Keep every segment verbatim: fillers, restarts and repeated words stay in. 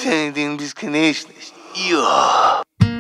Последний бесконечность. Йо.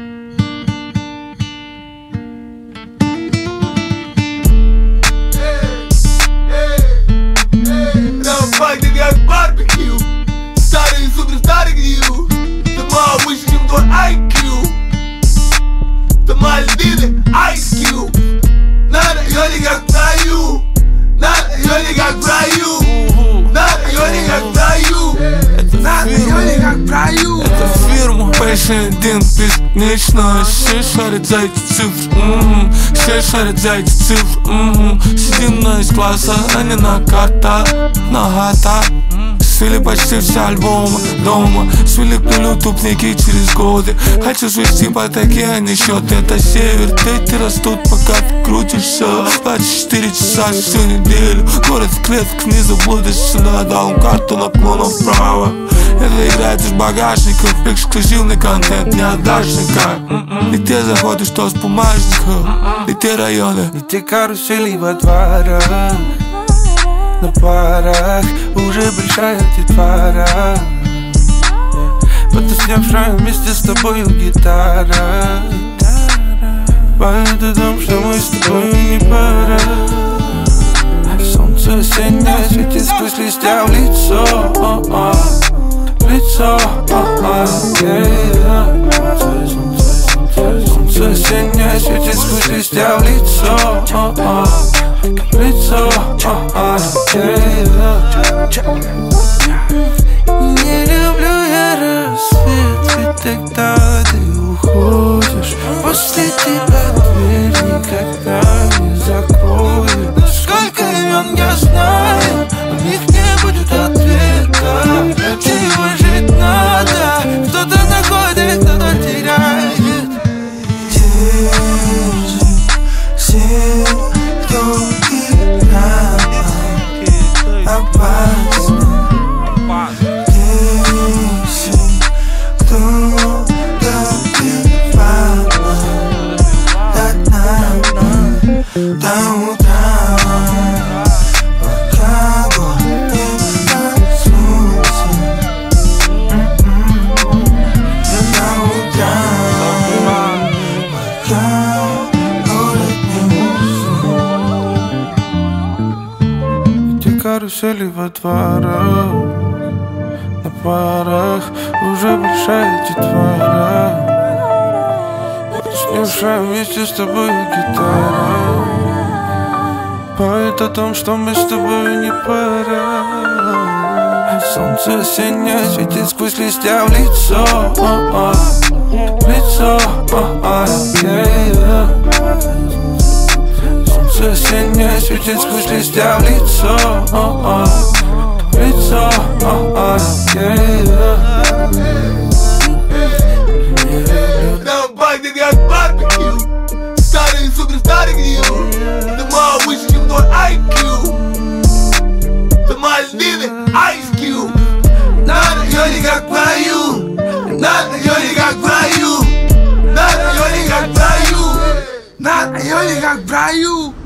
Пахнет как барбекю. Старые суперстары гнил. Дома выше, чем твой ай кью. Дома Мальдивы, Ice Cube. Надо ее не как в раю. Надо ее не как в раю. Надо ее не как в раю. Надо ее не как в раю. Это фирма Passion один бесконечно. Все шарят за эти цифры, м-м. Все шарят за эти цифры, м-м. Сидим на из-класса, а не на карта. На гата. Свели почти все альбомы дома. Свели плюю тупники через годы. Хочу свести потоки, а не счет. Это север, дети растут, пока ты крутишься. двадцать четыре часа всю неделю. Город в клетках, не заблудишь. Сюда дал карту наклоном вправо. Это играет из багажников. Эксклюзивный контент, не отдашь никак. И те заходы, что с бумажников. И те районы, и те карусели во дворах. На парах уже большая детвора. Потусневшая вместе с тобою гитара. Поет о том, что мы с тобою не пара. Солнце осеннее светит сквозь листья в лицо. Лицо, солнце осеннее светит сквозь листья в лицо. Лицо, не люблю я рассвет, ведь тогда ты уходишь. После тебя дверь никогда не закроют. Сколько имен я знаю, у них не будет ответа. Чего жить надо, кто-то находит, кто-то теряет. Все, кто опасно. Если кто добивал до дна, до утра, пока город не проснулся. До утра, пока город не уснул. Те карусели во дворах. На парах уже большая детвора. Потусневшая вместе с тобой гитара. Поет о том, что мы с тобой не пара. Солнце осеннее светит сквозь листья в лицо. Лицо, солнце осеннее светит сквозь листья в лицо. Лицо, Там пахнет как барбекю. Старые суперстары гнил. Дома выше, чем твой ай кью. Дома Мальдивы, Ice Cube. Надо ее не как в раю. Надо ее не как в раю. Надо ее не как в раю. Надо ее не как в раю.